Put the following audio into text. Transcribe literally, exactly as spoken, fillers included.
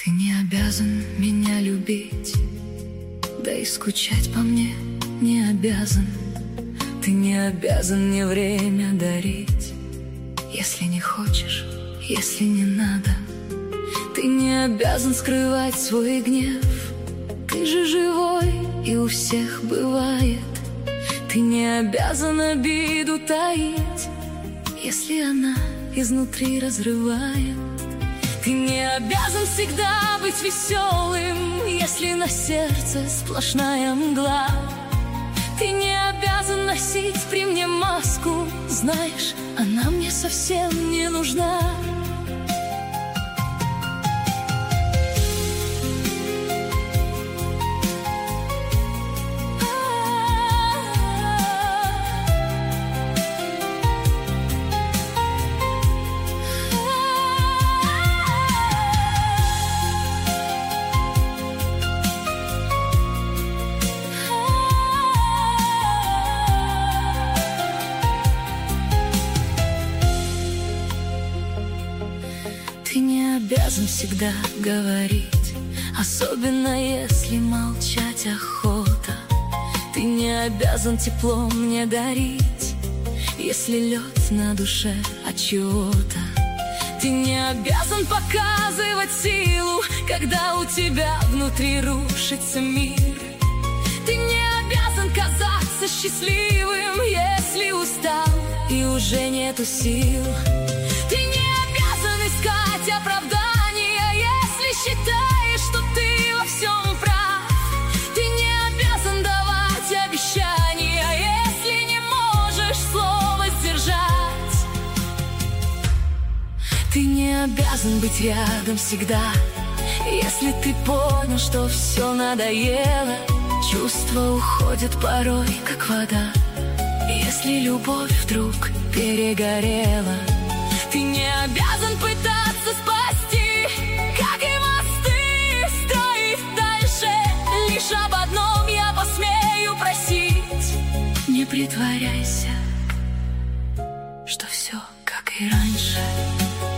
Ты не обязан меня любить, да и скучать по мне не обязан. Ты не обязан мне время дарить, если не хочешь, если не надо. Ты не обязан скрывать свой гнев, ты же живой и у всех бывает. Ты не обязан обиду таить, если она изнутри разрывает. Ты не обязан всегда быть веселым, если на сердце сплошная мгла. Ты не обязан носить при мне маску, знаешь, она мне совсем не нужна. Ты не обязан всегда говорить, особенно если молчать охота. Ты не обязан тепло мне дарить, если лед на душе от чего-то. Ты не обязан показывать силу, когда у тебя внутри рушится мир. Ты не обязан казаться счастливым, если устал и уже нету сил. Ты не обязан искать оправдания, если считаешь, что ты во всем прав. Ты не обязан давать обещания, если не можешь слова сдержать. Ты не обязан быть рядом всегда, если ты понял, что все надоело. Чувства уходят порой, как вода, если любовь вдруг перегорела. Ты не обязан пытаться спасти, как и мосты строить дальше. Лишь об одном я посмею просить: не притворяйся, что все как и раньше.